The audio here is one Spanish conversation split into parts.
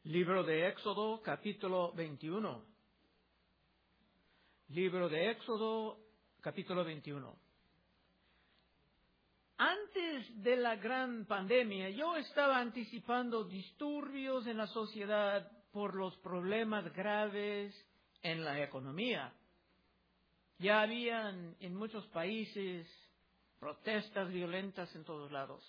Libro de Éxodo, capítulo 21. Libro de Éxodo, capítulo 21. Antes de la gran pandemia, yo estaba anticipando disturbios en la sociedad por los problemas graves en la economía. Ya habían en muchos países protestas violentas en todos lados.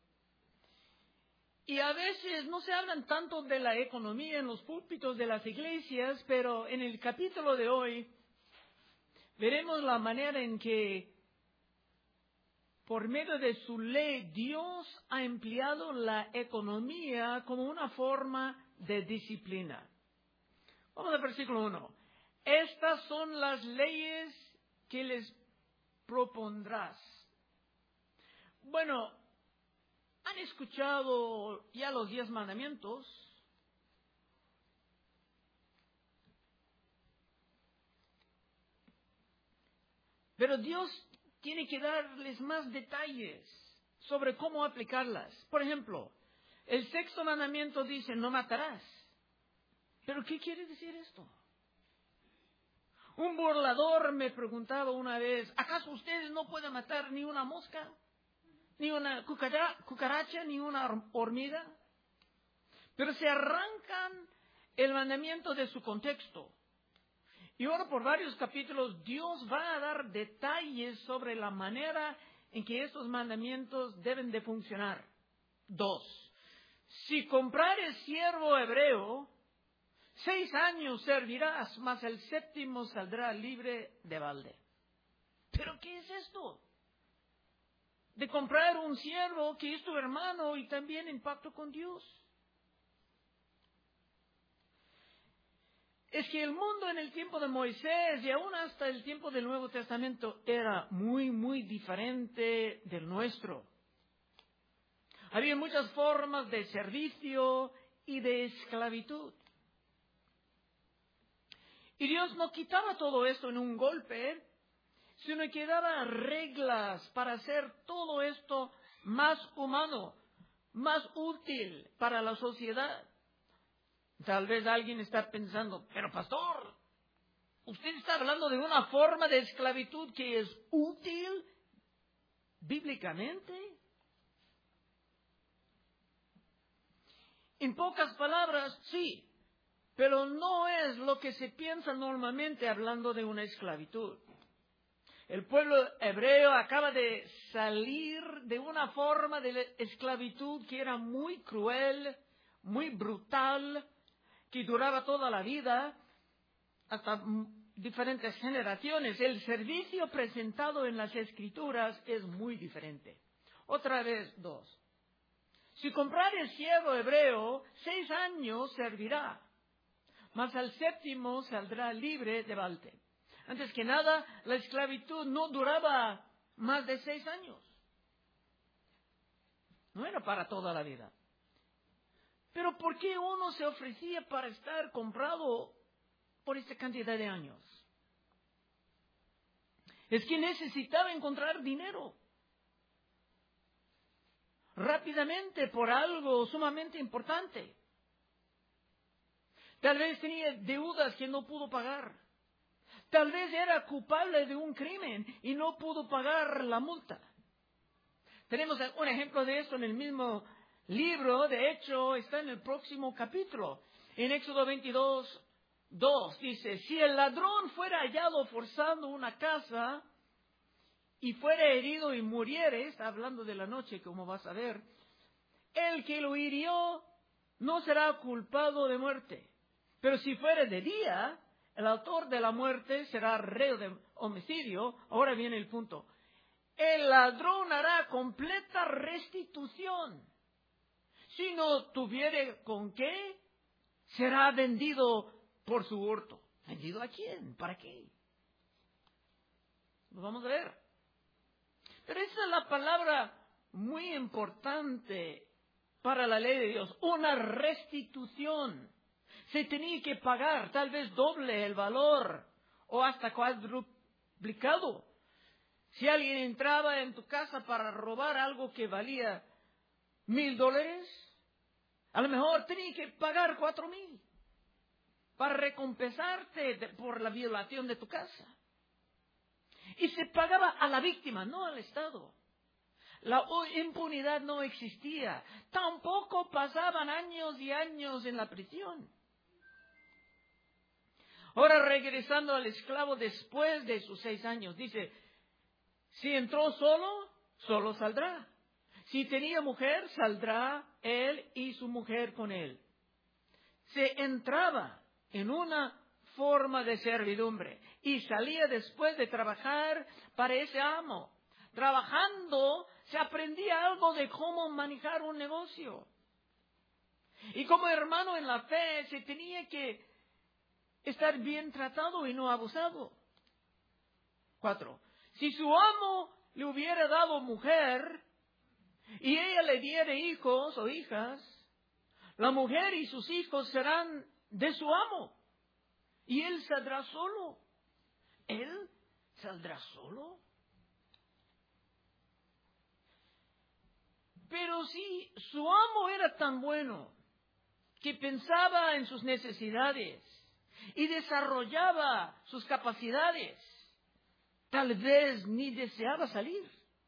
Y a veces no se hablan tanto de la economía en los púlpitos de las iglesias, pero en el capítulo de hoy veremos la manera en que, por medio de su ley, Dios ha empleado la economía como una forma de disciplina. Vamos al versículo 1. Estas son las leyes que les propondrás. Bueno, ¿han escuchado ya los 10 mandamientos? Pero Dios tiene que darles más detalles sobre cómo aplicarlas. Por ejemplo, el 6º mandamiento dice, no matarás. ¿Pero qué quiere decir esto? Un burlador me preguntaba una vez, ¿acaso ustedes no pueden matar ni una mosca? Ni una cucaracha, ni una hormiga? Pero se arrancan el mandamiento de su contexto. Y ahora por varios capítulos Dios va a dar detalles sobre la manera en que estos mandamientos deben de funcionar. 2. Si comprares siervo hebreo, 6 años servirás, mas el 7º saldrá libre de balde. ¿Pero qué es esto? De comprar un siervo que es tu hermano y también en pacto con Dios. Es que el mundo en el tiempo de Moisés y aún hasta el tiempo del Nuevo Testamento era muy diferente del nuestro. Había muchas formas de servicio y de esclavitud. Y Dios no quitaba todo esto en un golpe, sino que daba reglas para hacer todo esto más humano, más útil para la sociedad. Tal vez alguien está pensando, pero pastor, usted está hablando de una forma de esclavitud que es útil bíblicamente. En pocas palabras, sí, pero no es lo que se piensa normalmente hablando de una esclavitud. El pueblo hebreo acaba de salir de una forma de esclavitud que era muy cruel, muy brutal, que duraba toda la vida, hasta diferentes generaciones. El servicio presentado en las Escrituras es muy diferente. Otra vez, 2. Si comprares siervo hebreo, 6 años servirá, mas al 7º saldrá libre de balde. Antes que nada, la esclavitud no duraba más de 6 años. No era para toda la vida. Pero ¿por qué uno se ofrecía para estar comprado por esta cantidad de años? Es que necesitaba encontrar dinero rápidamente por algo sumamente importante. Tal vez tenía deudas que no pudo pagar. Tal vez era culpable de un crimen y no pudo pagar la multa. Tenemos un ejemplo de esto en el mismo libro. De hecho, está en el próximo capítulo. En Éxodo 22:2 dice, si el ladrón fuera hallado forzando una casa y fuera herido y muriere, está hablando de la noche, como vas a ver, el que lo hirió no será culpado de muerte. Pero si fuera de día, el autor de la muerte será reo de homicidio. Ahora viene el punto. El ladrón hará completa restitución. Si no tuviere con qué, será vendido por su hurto. ¿Vendido a quién? ¿Para qué? Lo vamos a ver. Pero esa es la palabra muy importante para la ley de Dios. Una restitución. Se tenía que pagar tal vez doble el valor o hasta cuadruplicado. Si alguien entraba en tu casa para robar algo que valía $1,000, A lo mejor tenía que pagar 4,000 para recompensarte por la violación de tu casa. Y se pagaba a la víctima, no al Estado. La impunidad no existía. Tampoco pasaban años y años en la prisión. Ahora regresando al esclavo después de sus 6 años, dice, si entró solo, solo saldrá. Si tenía mujer, saldrá él y su mujer con él. Se entraba en una forma de servidumbre y salía después de trabajar para ese amo. Trabajando se aprendía algo de cómo manejar un negocio. Y como hermano en la fe se tenía que estar bien tratado y no abusado. 4. Si su amo le hubiera dado mujer y ella le diera hijos o hijas, la mujer y sus hijos serán de su amo y él saldrá solo. ¿Él saldrá solo? Pero si su amo era tan bueno que pensaba en sus necesidades y desarrollaba sus capacidades, tal vez ni deseaba salir.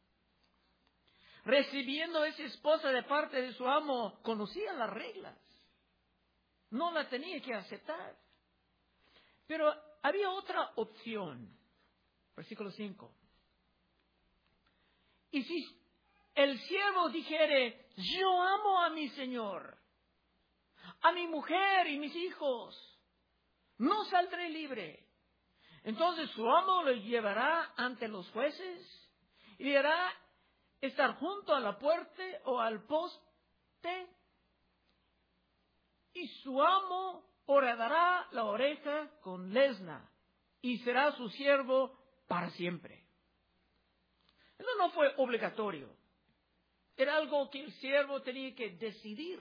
Recibiendo esa esposa de parte de su amo, conocía las reglas. No la tenía que aceptar. Pero había otra opción. Versículo 5. Y si el siervo dijere, yo amo a mi señor, a mi mujer y mis hijos, no saldré libre. Entonces su amo lo llevará ante los jueces y le hará estar junto a la puerta o al poste, y su amo horadará la oreja con lesna y será su siervo para siempre. Eso no fue obligatorio. Era algo que el siervo tenía que decidir.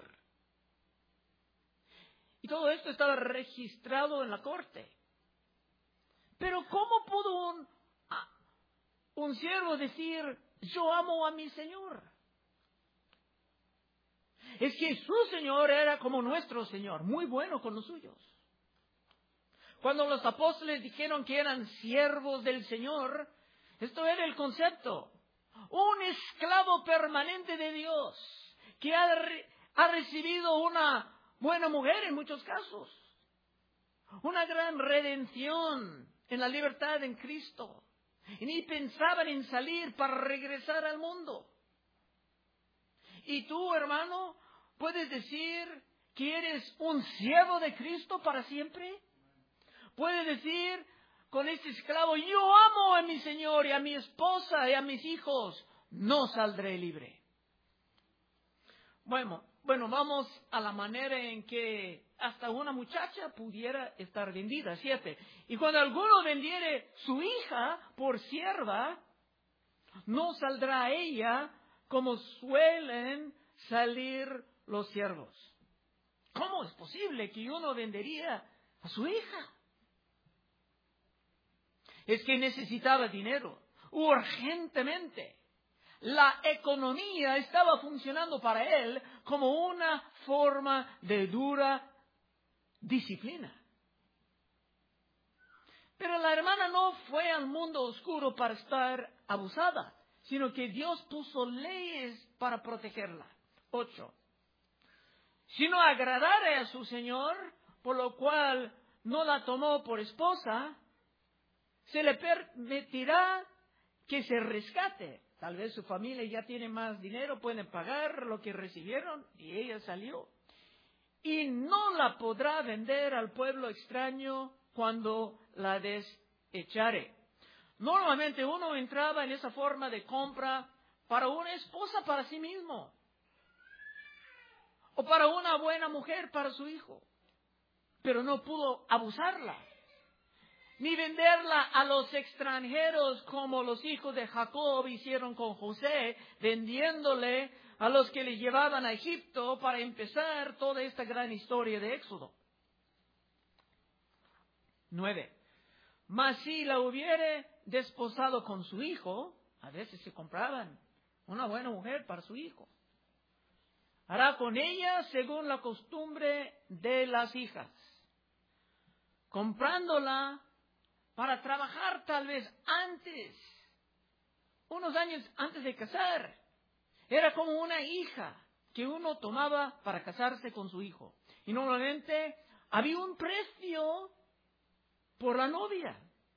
Y todo esto estaba registrado en la corte. Pero ¿cómo pudo un siervo decir, yo amo a mi señor? Es que su señor era como nuestro señor, muy bueno con los suyos. Cuando los apóstoles dijeron que eran siervos del Señor, esto era el concepto. Un esclavo permanente de Dios que ha recibido una buena mujer en muchos casos. Una gran redención en la libertad en Cristo. Y ni pensaban en salir para regresar al mundo. Y tú, hermano, puedes decir que eres un siervo de Cristo para siempre. Puedes decir con este esclavo, yo amo a mi Señor y a mi esposa y a mis hijos, no saldré libre. Bueno, vamos a la manera en que hasta una muchacha pudiera estar vendida. 7. Y cuando alguno vendiere su hija por sierva, no saldrá ella como suelen salir los siervos. ¿Cómo es posible que uno vendería a su hija? Es que necesitaba dinero, urgentemente. La economía estaba funcionando para él como una forma de dura disciplina. Pero la hermana no fue al mundo oscuro para estar abusada, sino que Dios puso leyes para protegerla. 8. Si no agradare a su señor, por lo cual no la tomó por esposa, se le permitirá que se rescate. Tal vez su familia ya tiene más dinero, pueden pagar lo que recibieron y ella salió. Y no la podrá vender al pueblo extraño cuando la desechare. Normalmente uno entraba en esa forma de compra para una esposa para sí mismo. O para una buena mujer para su hijo. Pero no pudo abusarla. Ni venderla a los extranjeros como los hijos de Jacob hicieron con José, vendiéndole a los que le llevaban a Egipto para empezar toda esta gran historia de Éxodo. 9. Mas si la hubiere desposado con su hijo, a veces se compraban una buena mujer para su hijo. hará con ella según la costumbre de las hijas, comprándola para trabajar tal vez antes, unos años antes de casar. Era como una hija que uno tomaba para casarse con su hijo. Y normalmente había un precio por la novia.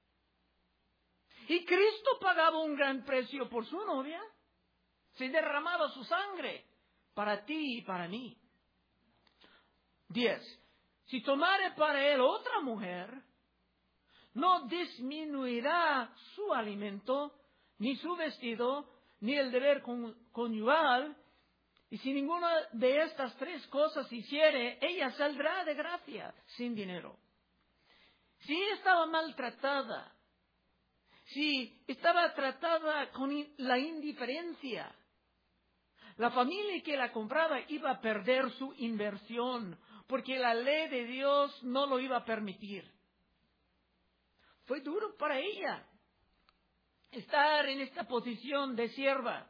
Y Cristo pagaba un gran precio por su novia. Se derramaba su sangre para ti y para mí. 10. Si tomare para él otra mujer, no disminuirá su alimento, ni su vestido, ni el deber conyugal. Y si ninguna de estas tres cosas hiciere, ella saldrá de gracia sin dinero. Si ella estaba maltratada, si estaba tratada con la indiferencia, la familia que la compraba iba a perder su inversión, porque la ley de Dios no lo iba a permitir. Fue duro para ella estar en esta posición de sierva.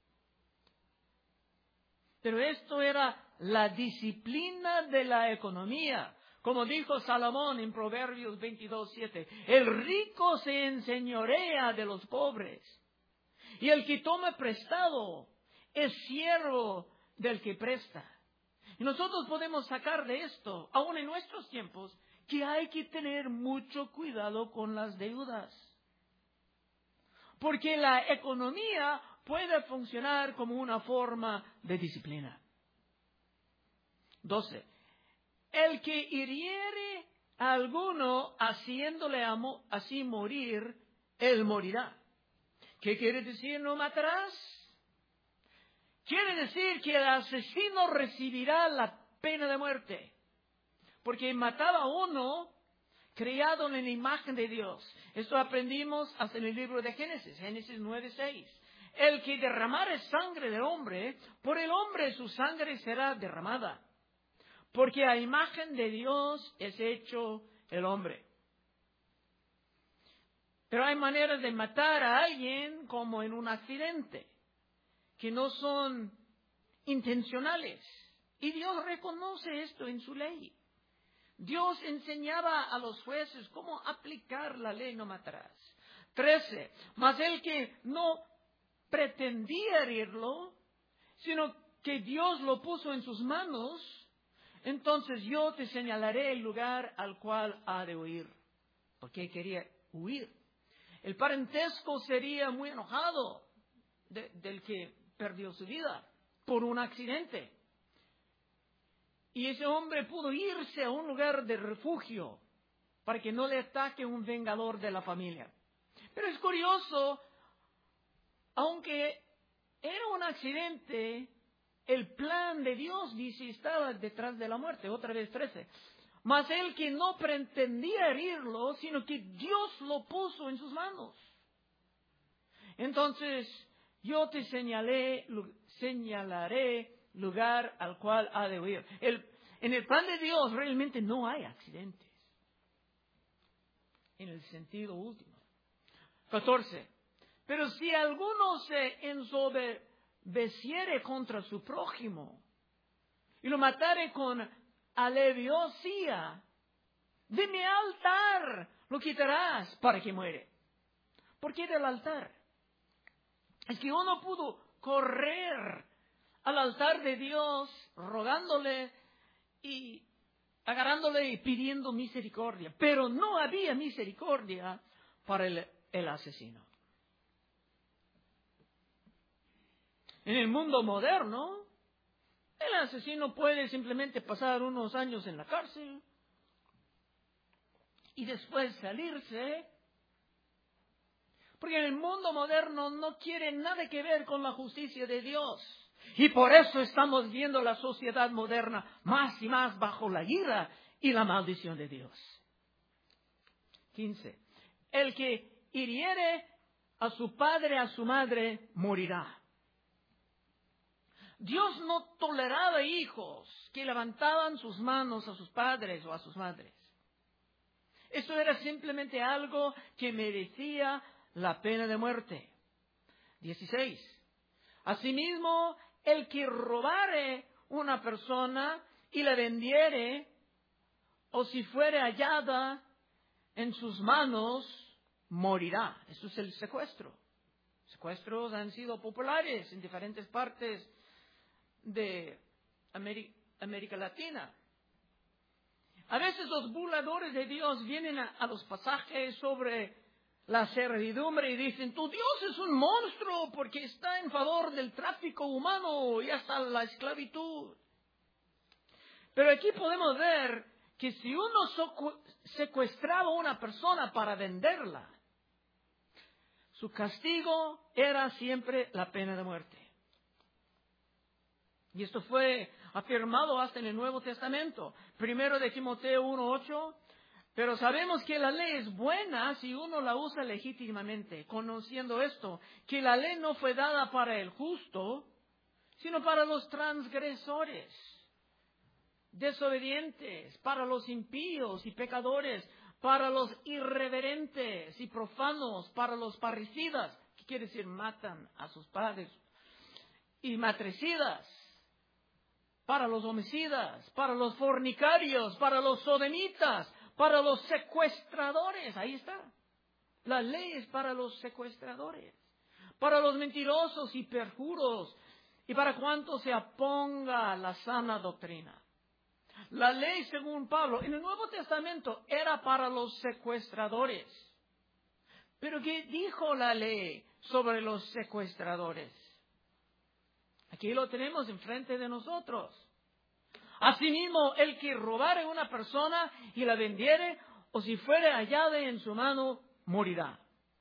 Pero esto era la disciplina de la economía. Como dijo Salomón en Proverbios 22:7, el rico se enseñorea de los pobres, y el que toma prestado es siervo del que presta. Y nosotros podemos sacar de esto, aún en nuestros tiempos, que hay que tener mucho cuidado con las deudas. Porque la economía puede funcionar como una forma de disciplina. 12. El que hiriere a alguno haciéndole así morir, él morirá. ¿Qué quiere decir no matarás? Quiere decir que el asesino recibirá la pena de muerte. Porque mataba a uno creado en la imagen de Dios. Esto aprendimos hasta en el libro de Génesis, Génesis 9:6. El que derramare sangre de hombre, por el hombre su sangre será derramada. Porque a imagen de Dios es hecho el hombre. Pero hay maneras de matar a alguien como en un accidente, que no son intencionales. Y Dios reconoce esto en su ley. Dios enseñaba a los jueces cómo aplicar la ley no matarás. 13. Mas el que no pretendía herirlo, sino que Dios lo puso en sus manos, entonces yo te señalaré el lugar al cual ha de huir. Porque quería huir. El parentesco sería muy enojado del que perdió su vida por un accidente. Y ese hombre pudo irse a un lugar de refugio para que no le ataque un vengador de la familia. Pero es curioso, aunque era un accidente, el plan de Dios, dice, estaba detrás de la muerte. Otra vez 13. Mas el que no pretendía herirlo, sino que Dios lo puso en sus manos. Entonces, yo te señalaré lugar al cual ha de huir. En el plan de Dios realmente no hay accidentes. En el sentido último. 14. Pero si alguno se ensoberbeciere contra su prójimo y lo matare con alevosía, de mi altar lo quitarás para que muere. ¿Por qué del altar? Es que uno pudo correr al altar de Dios rogándole y agarrándole y pidiendo misericordia. Pero no había misericordia para el asesino. En el mundo moderno, el asesino puede simplemente pasar unos años en la cárcel y después salirse. Porque en el mundo moderno no quiere nada que ver con la justicia de Dios. Y por eso estamos viendo la sociedad moderna más y más bajo la ira y la maldición de Dios. 15. El que hiriere a su padre, a su madre, morirá. Dios no toleraba hijos que levantaban sus manos a sus padres o a sus madres. Esto era simplemente algo que merecía la pena de muerte. 16. Asimismo, el que robare una persona y la vendiere, o si fuere hallada en sus manos, morirá. Eso es el secuestro. Secuestros han sido populares en diferentes partes de América Latina. A veces los burladores de Dios vienen a los pasajes sobre la servidumbre y dicen, tu Dios es un monstruo porque está en favor del tráfico humano y hasta la esclavitud. Pero aquí podemos ver que si uno secuestraba a una persona para venderla, su castigo era siempre la pena de muerte. Y esto fue afirmado hasta en el Nuevo Testamento. Primero de Timoteo 1:8. Pero sabemos que la ley es buena si uno la usa legítimamente, conociendo esto, que la ley no fue dada para el justo, sino para los transgresores, desobedientes, para los impíos y pecadores, para los irreverentes y profanos, para los parricidas, que quiere decir matan a sus padres, y matricidas, para los homicidas, para los fornicarios, para los sodomitas, para los secuestradores. Ahí está. La ley es para los secuestradores, para los mentirosos y perjuros, y para cuanto se oponga a la sana doctrina. La ley, según Pablo, en el Nuevo Testamento era para los secuestradores. Pero ¿qué dijo la ley sobre los secuestradores? Aquí lo tenemos enfrente de nosotros. Asimismo, el que robare una persona y la vendiere, o si fuere hallada en su mano, morirá.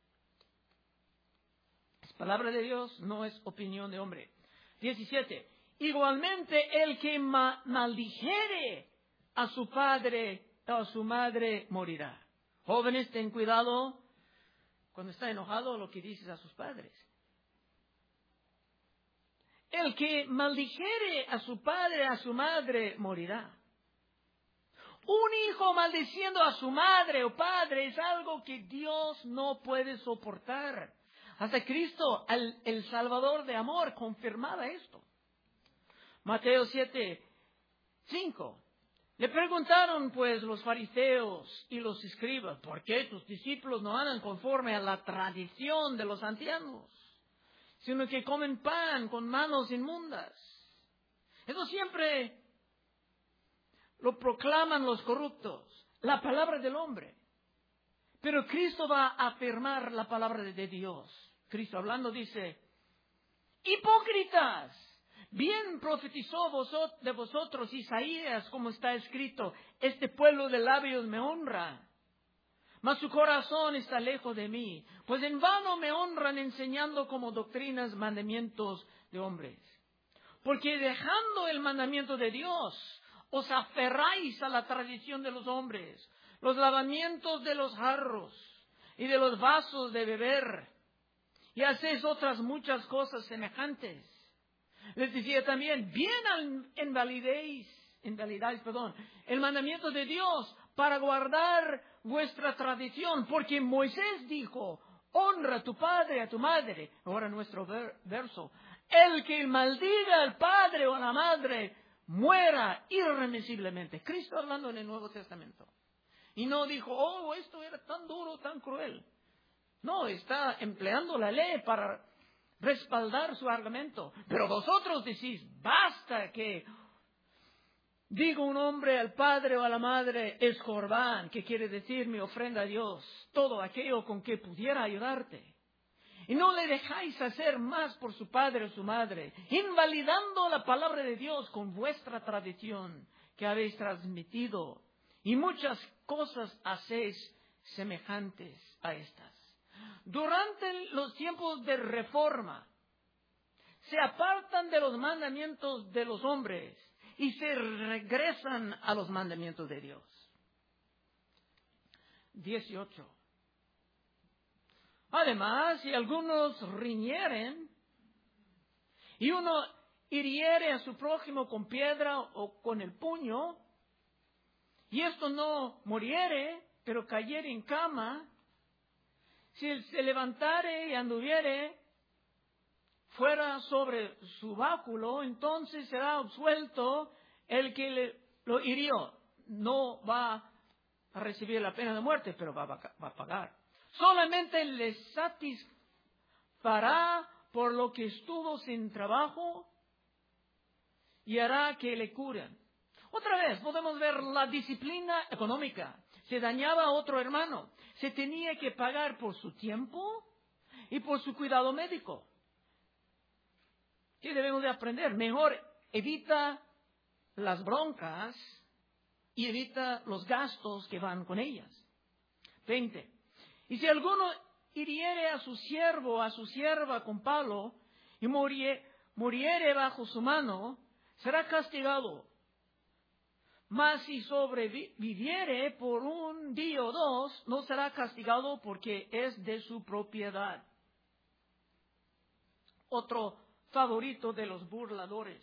Es palabra de Dios, no es opinión de hombre. 17. Igualmente, el que maldijere a su padre o a su madre, morirá. Jóvenes, ten cuidado cuando está enojado lo que dices a sus padres. El que maldijere a su padre, a su madre, morirá. Un hijo maldiciendo a su madre o padre es algo que Dios no puede soportar. Hasta Cristo, el Salvador de amor, confirmaba esto. Mateo 7:5. Le preguntaron pues los fariseos y los escribas, ¿por qué tus discípulos no andan conforme a la tradición de los ancianos, sino que comen pan con manos inmundas? Eso siempre lo proclaman los corruptos, la palabra del hombre. Pero Cristo va a afirmar la palabra de Dios. Cristo hablando dice, hipócritas, bien profetizó de vosotros Isaías, como está escrito, este pueblo de labios me honra, mas su corazón está lejos de mí, pues en vano me honran enseñando como doctrinas mandamientos de hombres. Porque dejando el mandamiento de Dios, os aferráis a la tradición de los hombres, los lavamientos de los jarros y de los vasos de beber, y hacéis otras muchas cosas semejantes. Les decía también, bien invalidáis el mandamiento de Dios para guardar vuestra tradición, porque Moisés dijo, honra a tu padre y a tu madre. Ahora nuestro verso, el que maldiga al padre o a la madre, muera irremisiblemente. Cristo hablando en el Nuevo Testamento. Y no dijo, oh, esto era tan duro, tan cruel. No, está empleando la ley para respaldar su argumento. Pero vosotros decís, basta que digo un hombre al padre o a la madre es corbán, que quiere decir mi ofrenda a Dios, todo aquello con que pudiera ayudarte. Y no le dejáis hacer más por su padre o su madre, invalidando la palabra de Dios con vuestra tradición que habéis transmitido. Y muchas cosas hacéis semejantes a estas. Durante los tiempos de reforma, se apartan de los mandamientos de los hombres y se regresan a los mandamientos de Dios. 18. Además, si algunos riñeren y uno hiriere a su prójimo con piedra o con el puño, y esto no muriere, pero cayere en cama, si él se levantare y anduviere, fuera sobre su báculo, entonces será absuelto el que lo hirió. No va a recibir la pena de muerte, pero va a pagar. Solamente le satisfará por lo que estuvo sin trabajo y hará que le curen. Otra vez podemos ver la disciplina económica. Se dañaba a otro hermano, se tenía que pagar por su tiempo y por su cuidado médico. ¿Qué debemos de aprender? Mejor evita las broncas y evita los gastos que van con ellas. 20. Y si alguno hiriere a su siervo o a su sierva con palo y muriere bajo su mano, será castigado. Mas si sobreviviere por un día o dos, no será castigado porque es de su propiedad. Otro favorito de los burladores.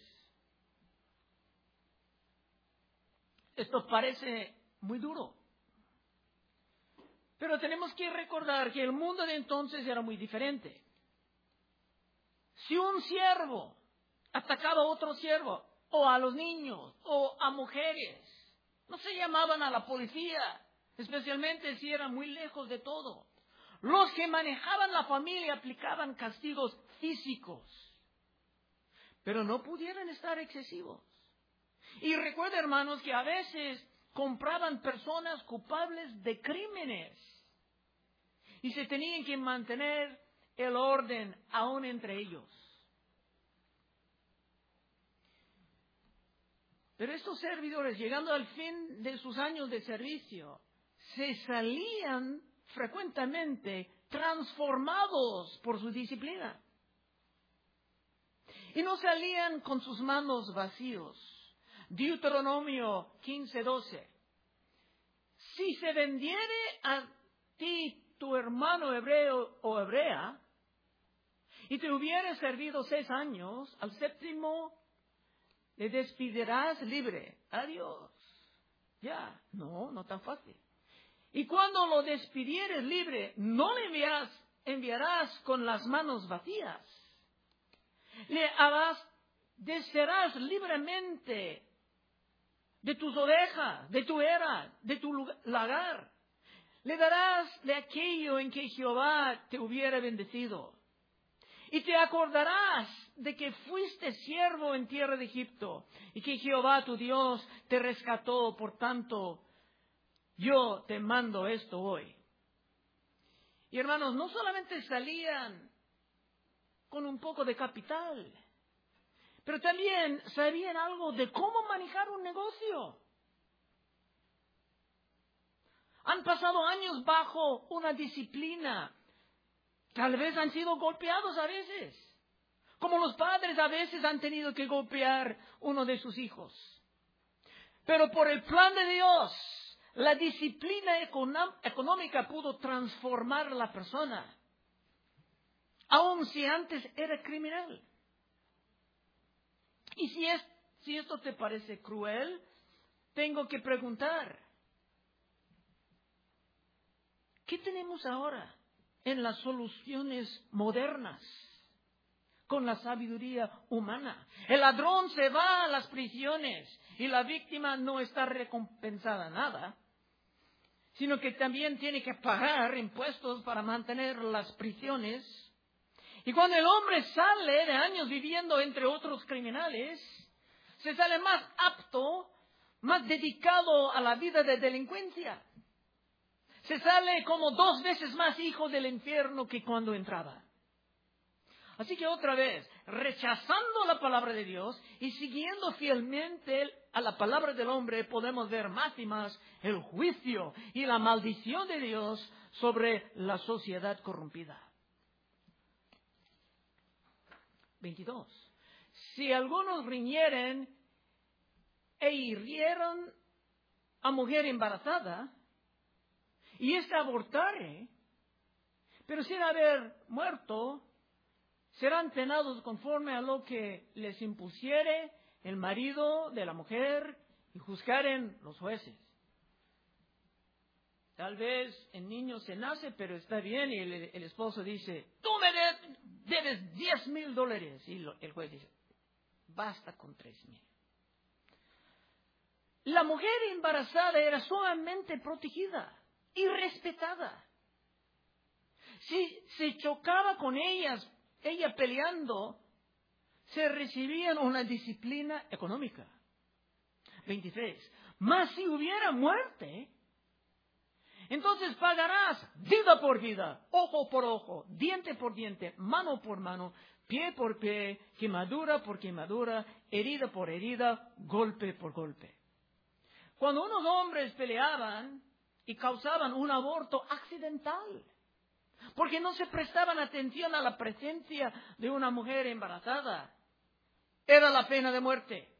Esto parece muy duro. Pero tenemos que recordar que el mundo de entonces era muy diferente. Si un siervo atacaba a otro siervo, o a los niños, o a mujeres, no se llamaban a la policía, especialmente si eran muy lejos de todo. Los que manejaban la familia aplicaban castigos físicos, pero no pudieran estar excesivos. Y recuerda, hermanos, que a veces compraban personas culpables de crímenes y se tenían que mantener el orden aún entre ellos. Pero estos servidores, llegando al fin de sus años de servicio, se salían frecuentemente transformados por su disciplina. Y no salían con sus manos vacíos. Deuteronomio 15:12. Si se vendiere a ti tu hermano hebreo o hebrea, y te hubiere servido 6 años, al séptimo le despidirás libre. Adiós. Ya, no tan fácil. Y cuando lo despidieres libre, no le enviarás con las manos vacías. Le abastecerás libremente de tus ovejas, de tu era, de tu lagar. Le darás de aquello en que Jehová te hubiera bendecido. Y te acordarás de que fuiste siervo en tierra de Egipto y que Jehová tu Dios te rescató. Por tanto, yo te mando esto hoy. Y hermanos, no solamente salían con un poco de capital, pero también sabían algo de cómo manejar un negocio. Han pasado años bajo una disciplina. Tal vez han sido golpeados a veces, como los padres a veces han tenido que golpear uno de sus hijos. Pero por el plan de Dios, la disciplina económica pudo transformar a la persona, aun si antes era criminal. Y si esto te parece cruel, tengo que preguntar, ¿qué tenemos ahora en las soluciones modernas con la sabiduría humana? El ladrón se va a las prisiones y la víctima no está recompensada nada, sino que también tiene que pagar impuestos para mantener las prisiones. Y cuando el hombre sale de años viviendo entre otros criminales, se sale más apto, más dedicado a la vida de delincuencia. Se sale como 2 veces más hijo del infierno que cuando entraba. Así que otra vez, rechazando la palabra de Dios y siguiendo fielmente a la palabra del hombre, podemos ver más y más el juicio y la maldición de Dios sobre la sociedad corrompida. 22. Si algunos riñeren e hirieron a mujer embarazada, y ésta abortare, pero sin haber muerto, serán penados conforme a lo que les impusiere el marido de la mujer y juzgaren los jueces. Tal vez el niño se nace, pero está bien, y el esposo dice, tú me debes $10,000. Y el juez dice, basta con 3,000. La mujer embarazada era sumamente protegida y respetada. Si se chocaba con ella peleando, se recibían una disciplina económica. 23. Mas si hubiera muerte, entonces pagarás vida por vida, ojo por ojo, diente por diente, mano por mano, pie por pie, quemadura por quemadura, herida por herida, golpe por golpe. Cuando unos hombres peleaban y causaban un aborto accidental, porque no se prestaban atención a la presencia de una mujer embarazada, era la pena de muerte.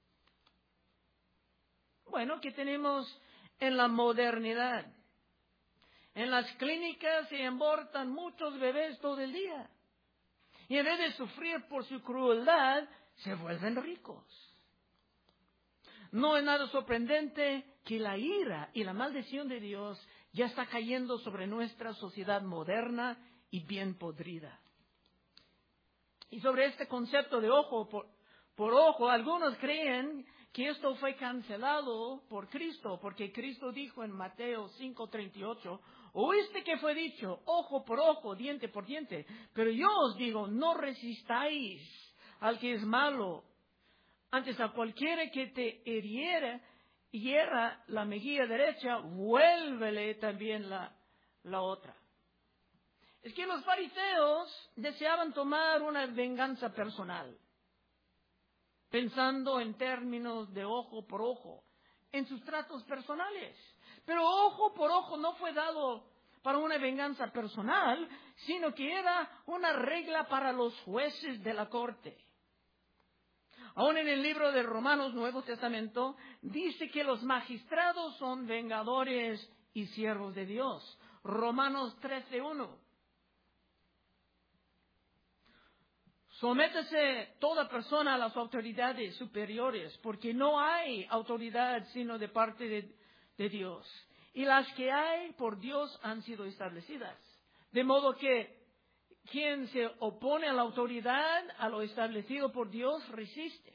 Bueno, ¿qué tenemos en la modernidad? En las clínicas se abortan muchos bebés todo el día. Y en vez de sufrir por su crueldad, se vuelven ricos. No es nada sorprendente que la ira y la maldición de Dios ya está cayendo sobre nuestra sociedad moderna y bien podrida. Y sobre este concepto de ojo por ojo, algunos creen que esto fue cancelado por Cristo, porque Cristo dijo en Mateo 5:38, oíste que fue dicho, ojo por ojo, diente por diente, pero yo os digo, no resistáis al que es malo. Antes a cualquiera que te hiera la mejilla derecha, vuélvele también la otra. Es que los fariseos deseaban tomar una venganza personal, pensando en términos de ojo por ojo, en sus tratos personales. Pero ojo por ojo no fue dado para una venganza personal, sino que era una regla para los jueces de la corte. Aún en el libro de Romanos, Nuevo Testamento, dice que los magistrados son vengadores y siervos de Dios. Romanos 13:1. Sométese toda persona a las autoridades superiores, porque no hay autoridad sino de parte de Dios. Y las que hay por Dios han sido establecidas. De modo que quien se opone a la autoridad, a lo establecido por Dios, resiste.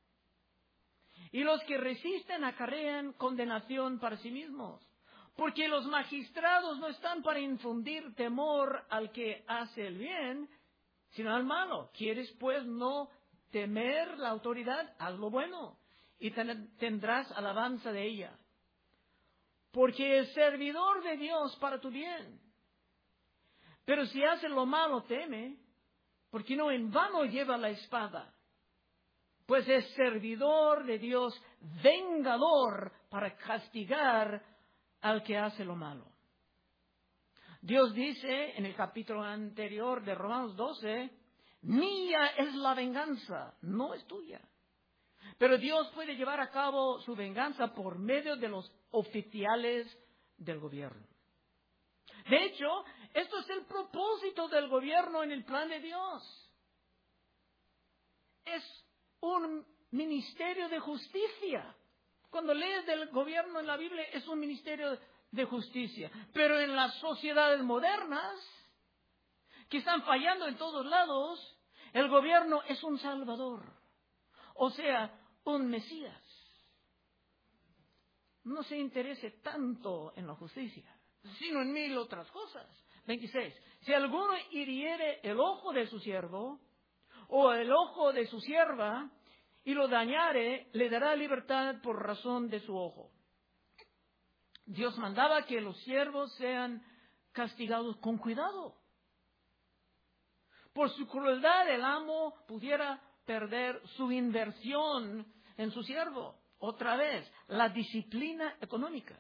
Y los que resisten acarrean condenación para sí mismos. Porque los magistrados no están para infundir temor al que hace el bien, sino al malo. ¿Quieres pues no temer la autoridad? Haz lo bueno y tendrás alabanza de ella. Porque es servidor de Dios para tu bien. Pero si hace lo malo, teme, porque no en vano lleva la espada, pues es servidor de Dios, vengador para castigar al que hace lo malo. Dios dice en el capítulo anterior de Romanos 12, mía es la venganza, no es tuya. Pero Dios puede llevar a cabo su venganza por medio de los oficiales del gobierno. De hecho, esto es el propósito del gobierno en el plan de Dios. Es un ministerio de justicia. Cuando lees del gobierno en la Biblia, es un ministerio de justicia. Pero en las sociedades modernas, que están fallando en todos lados, el gobierno es un salvador. O sea, un Mesías. No se interese tanto en la justicia, sino en 1000 otras cosas. 26. Si alguno hiriere el ojo de su siervo, o el ojo de su sierva, y lo dañare, le dará libertad por razón de su ojo. Dios mandaba que los siervos sean castigados con cuidado. Por su crueldad el amo pudiera perder su inversión en su siervo. Otra vez, la disciplina económica.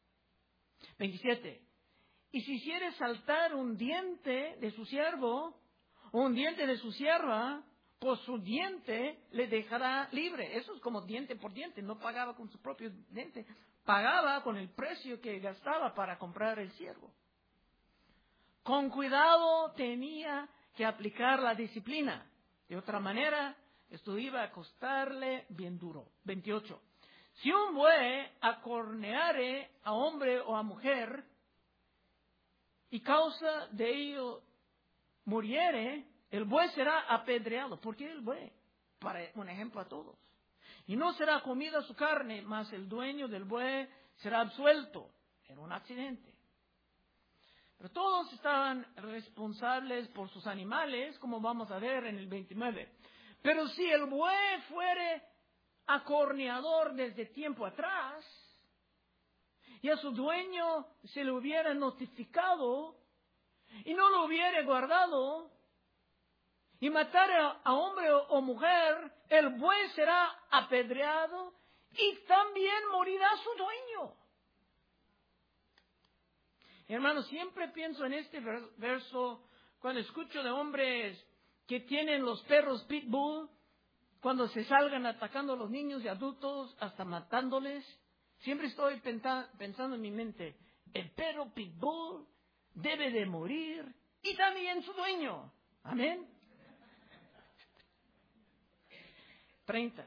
27. Y si hiciere saltar un diente de su siervo, o un diente de su sierva, pues su diente le dejará libre. Eso es como diente por diente. No pagaba con su propio diente. Pagaba con el precio que gastaba para comprar el siervo. Con cuidado tenía que aplicar la disciplina. De otra manera, esto iba a costarle bien duro. 28. Si un buey acorneare a hombre o a mujer, y causa de ello muriere, El buey será apedreado. ¿Por qué el buey? Para un ejemplo a todos. Y no será comida su carne, mas el dueño del buey será absuelto. Era un accidente. Pero todos estaban responsables por sus animales, como vamos a ver en el 29. Pero si el buey fuere acorneador desde tiempo atrás, y a su dueño se le hubiera notificado, y no lo hubiera guardado, y matara a hombre o mujer, el buey será apedreado, y también morirá su dueño. Hermanos, siempre pienso en este verso cuando escucho de hombres que tienen los perros pitbull, cuando se salgan atacando a los niños y adultos hasta matándoles. Siempre estoy pensando en mi mente, el perro pitbull debe de morir y también su dueño. Amén. 30.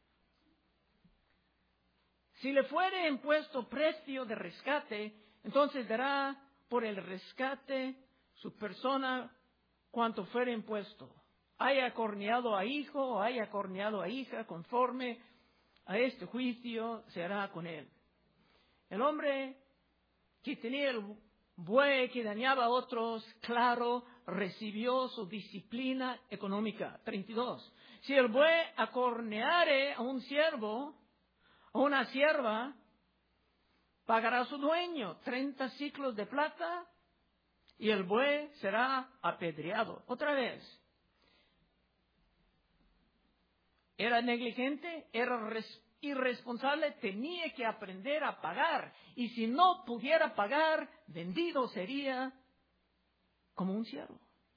Si le fuere impuesto precio de rescate, entonces dará por el rescate su persona cuanto fuere impuesto. Haya acorneado a hijo o haya acorneado a hija, conforme a este juicio se hará con él. El hombre que tenía el buey que dañaba a otros, claro, recibió su disciplina económica. 32. Si el buey acorneare a un siervo o una sierva, pagará a su dueño 30 siclos de plata y el buey será apedreado. Otra vez, era negligente, era irresponsable, tenía que aprender a pagar. Y si no pudiera pagar, vendido sería como un siervo.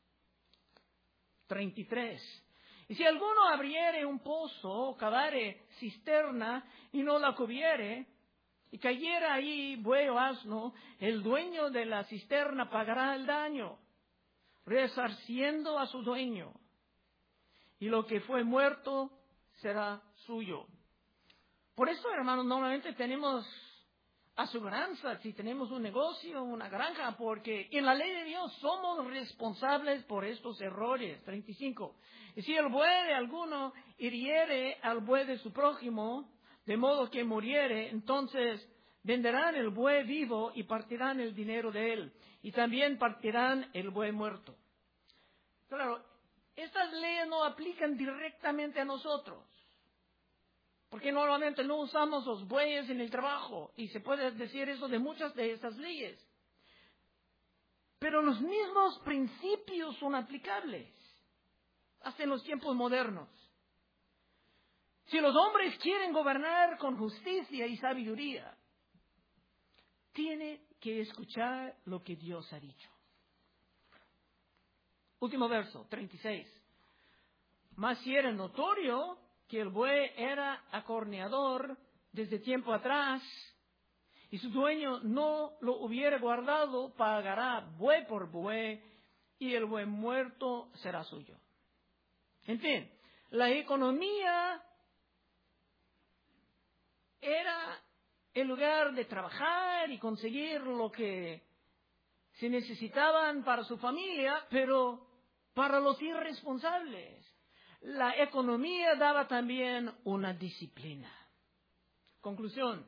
33. Y si alguno abriere un pozo o cavare cisterna y no la cubriere, y cayera ahí buey o asno, el dueño de la cisterna pagará el daño, resarciendo a su dueño, y lo que fue muerto será suyo. Por eso, hermanos, normalmente tenemos aseguranza si tenemos un negocio, una granja, porque en la ley de Dios somos responsables por estos errores. 35. Y si el buey de alguno hiriere al buey de su prójimo, de modo que muriere, entonces venderán el buey vivo y partirán el dinero de él, y también partirán el buey muerto. Claro, estas leyes no aplican directamente a nosotros, porque normalmente no usamos los bueyes en el trabajo, y se puede decir eso de muchas de estas leyes. Pero los mismos principios son aplicables, hasta en los tiempos modernos. Si los hombres quieren gobernar con justicia y sabiduría, tiene que escuchar lo que Dios ha dicho. Último verso, 36. Mas si era notorio que el buey era acorneador desde tiempo atrás, y su dueño no lo hubiera guardado, pagará buey por buey, y el buey muerto será suyo. En fin, la economía era el lugar de trabajar y conseguir lo que se necesitaban para su familia, pero para los irresponsables, la economía daba también una disciplina. Conclusión.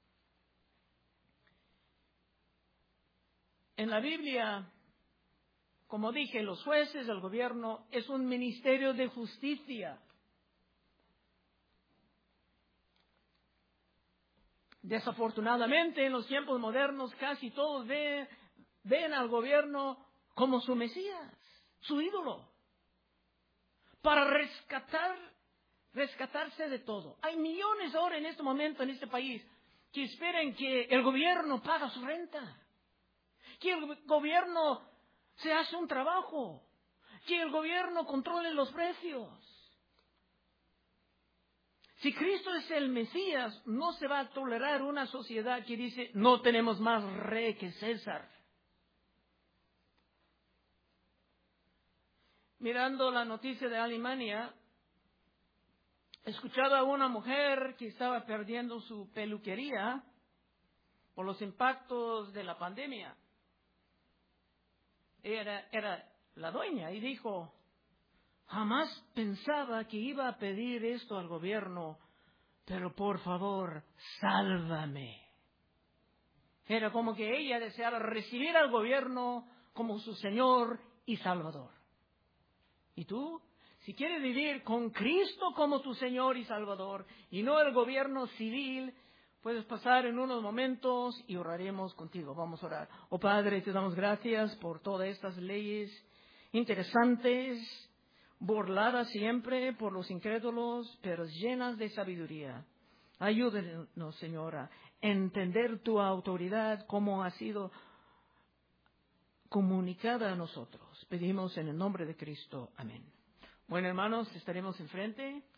En la Biblia, como dije, los jueces, el gobierno, es un ministerio de justicia. Desafortunadamente, en los tiempos modernos, casi todos ven al gobierno como su Mesías, su ídolo, para rescatarse de todo. Hay millones ahora en este momento en este país que esperan que el gobierno pague su renta, que el gobierno se hace un trabajo, que el gobierno controle los precios. Si Cristo es el Mesías, no se va a tolerar una sociedad que dice, no tenemos más rey que César. Mirando la noticia de Alemania, escuchaba a una mujer que estaba perdiendo su peluquería por los impactos de la pandemia. Era la dueña y dijo, Jamás pensaba que iba a pedir esto al gobierno, pero por favor, sálvame. Era como que ella deseaba recibir al gobierno como su Señor y Salvador. ¿Y tú? Si quieres vivir con Cristo como tu Señor y Salvador y no el gobierno civil, puedes pasar en unos momentos y oraremos contigo. Vamos a orar. Oh Padre, te damos gracias por todas estas leyes interesantes, burladas siempre por los incrédulos, pero llenas de sabiduría. Ayúdenos, Señora, a entender tu autoridad, cómo ha sido comunicada a nosotros. Pedimos en el nombre de Cristo. Amén. Bueno, hermanos, estaremos enfrente.